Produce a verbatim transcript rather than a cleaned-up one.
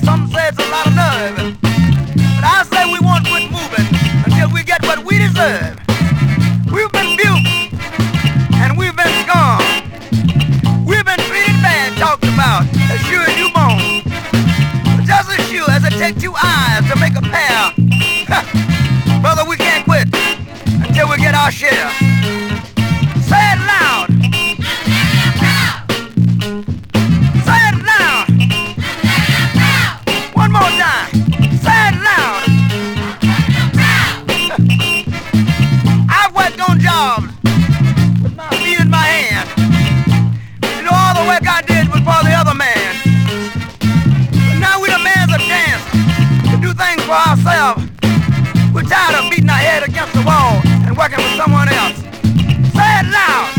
Some say it's a lot of nerve. But I say we won't quit moving until we get what we deserve. We've been buked and we've been scorned. We've been treated bad, talked about, as sure as you moan. But just as sure as it takes two eyes to make a pair, brother, we can't quit until we get our share. Say it loud. Say it loud. One more time. Say it loud. I've worked on jobs with my feet in my hand. You know, all the work I did was for the other man. But now we demand a chance to do things for ourselves. We're tired of beating our head against the wall and working for someone else. Say it loud.